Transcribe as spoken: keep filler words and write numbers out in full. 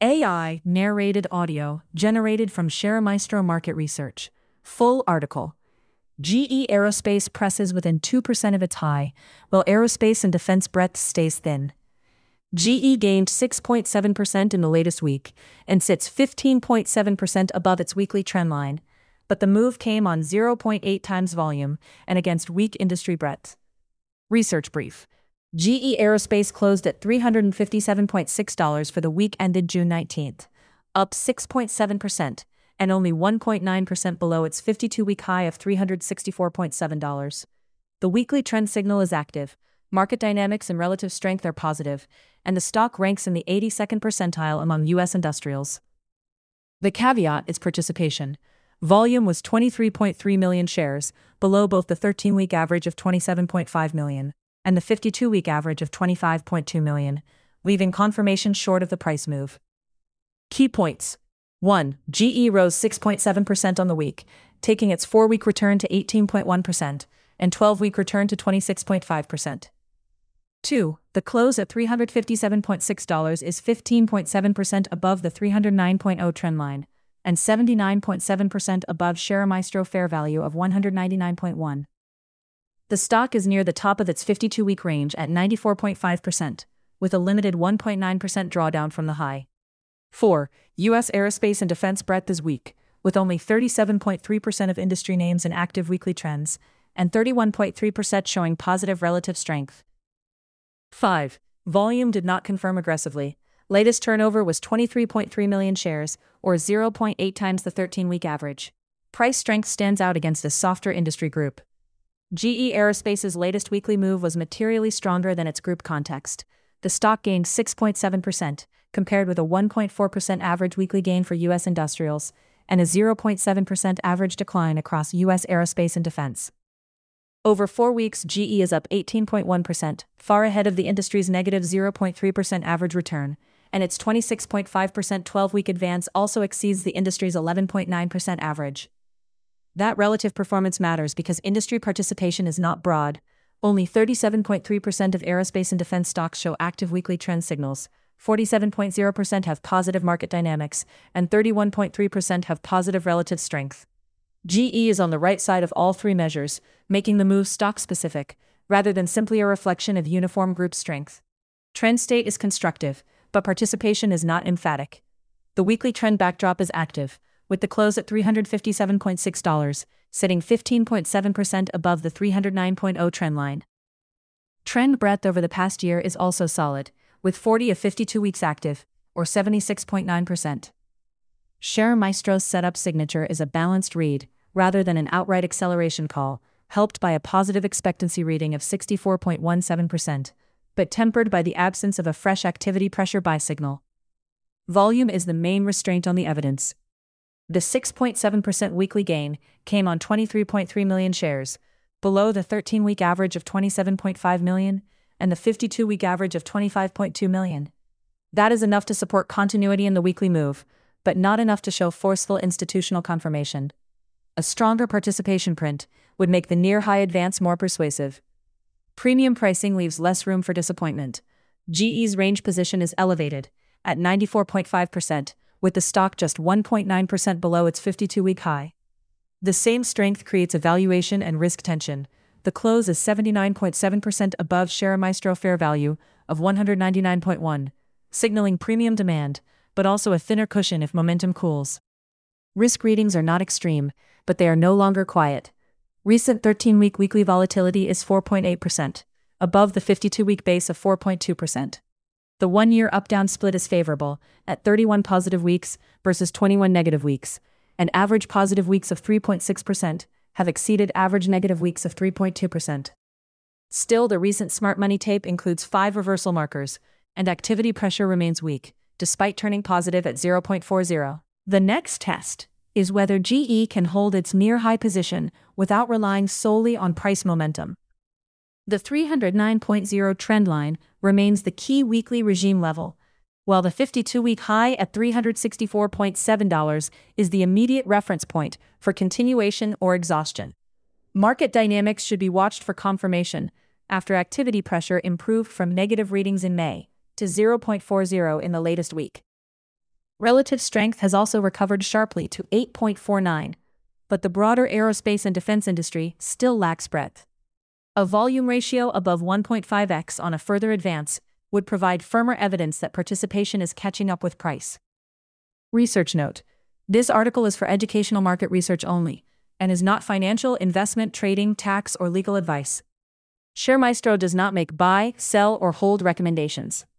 A I narrated audio generated from ShareMaestro Market Research. Full article. G E Aerospace presses within two percent of its high, while aerospace and defense breadth stays thin. G E gained six point seven percent in the latest week and sits fifteen point seven percent above its weekly trendline, but the move came on zero point eight times volume and against weak industry breadth. Research brief. G E Aerospace closed at three hundred fifty-seven point six dollars for the week ended June nineteenth, up six point seven percent, and only one point nine percent below its fifty-two-week high of three hundred sixty-four point seven dollars. The weekly trend signal is active, market dynamics and relative strength are positive, and the stock ranks in the eighty-second percentile among U S industrials. The caveat is participation. Volume was twenty-three point three million shares, below both the thirteen-week average of twenty-seven point five million and the fifty-two-week average of twenty-five point two million, leaving confirmation short of the price move. Key points. one. G E rose six point seven percent on the week, taking its four-week return to eighteen point one percent and twelve-week return to twenty-six point five percent. two. The close at three hundred fifty-seven point six dollars is fifteen point seven percent above the three hundred nine point zero trendline and seventy-nine point seven percent above ShareMaestro fair value of one hundred ninety-nine point one. The stock is near the top of its fifty-two-week range at ninety-four point five percent, with a limited one point nine percent drawdown from the high. four. U S aerospace and defense breadth is weak, with only thirty-seven point three percent of industry names in active weekly trends, and thirty-one point three percent showing positive relative strength. five. Volume did not confirm aggressively. Latest turnover was twenty-three point three million shares, or zero point eight times the thirteen-week average. Price strength stands out against a softer industry group. G E Aerospace's latest weekly move was materially stronger than its group context. The stock gained six point seven percent, compared with a one point four percent average weekly gain for U S industrials, and a zero point seven percent average decline across U S aerospace and defense. Over four weeks, G E is up eighteen point one percent, far ahead of the industry's negative zero point three percent average return, and its twenty-six point five percent twelve-week advance also exceeds the industry's eleven point nine percent average. That relative performance matters because industry participation is not broad. Only thirty-seven point three percent of aerospace and defense stocks show active weekly trend signals, forty-seven point zero percent have positive market dynamics, and thirty-one point three percent have positive relative strength. G E is on the right side of all three measures, making the move stock-specific, rather than simply a reflection of uniform group strength. Trend state is constructive, but participation is not emphatic. The weekly trend backdrop is active, with the close at three hundred fifty-seven point six dollars, sitting fifteen point seven percent above the three hundred nine point zero trendline. Trend breadth over the past year is also solid, with forty of fifty-two weeks active, or seventy-six point nine percent. ShareMaestro's setup signature is a balanced read, rather than an outright acceleration call, helped by a positive expectancy reading of sixty-four point one seven percent, but tempered by the absence of a fresh activity pressure buy signal. Volume is the main restraint on the evidence. The six point seven percent weekly gain came on twenty-three point three million shares, below the thirteen-week average of twenty-seven point five million and the fifty-two-week average of twenty-five point two million. That is enough to support continuity in the weekly move, but not enough to show forceful institutional confirmation. A stronger participation print would make the near-high advance more persuasive. Premium pricing leaves less room for disappointment. G E's range position is elevated, at ninety-four point five percent, with the stock just one point nine percent below its fifty-two-week high. The same strength creates a valuation and risk tension. The close is seventy-nine point seven percent above ShareMaestro fair value of one hundred ninety-nine point one, signaling premium demand, but also a thinner cushion if momentum cools. Risk readings are not extreme, but they are no longer quiet. Recent thirteen-week weekly volatility is four point eight percent, above the fifty-two-week base of four point two percent. The one-year up-down split is favorable, at thirty-one positive weeks versus twenty-one negative weeks, and average positive weeks of three point six percent have exceeded average negative weeks of three point two percent. Still, the recent smart money tape includes five reversal markers, and activity pressure remains weak, despite turning positive at zero point four zero. The next test is whether G E can hold its near-high position without relying solely on price momentum. The three hundred nine point zero trendline remains the key weekly regime level, while the fifty-two-week high at three hundred sixty-four point seven dollars is the immediate reference point for continuation or exhaustion. Market dynamics should be watched for confirmation after activity pressure improved from negative readings in May to zero point four zero in the latest week. Relative strength has also recovered sharply to eight point four nine, but the broader aerospace and defense industry still lacks breadth. A volume ratio above one point five x on a further advance would provide firmer evidence that participation is catching up with price. Research note: this article is for educational market research only, and is not financial, investment, trading, tax, or legal advice. ShareMaestro does not make buy, sell, or hold recommendations.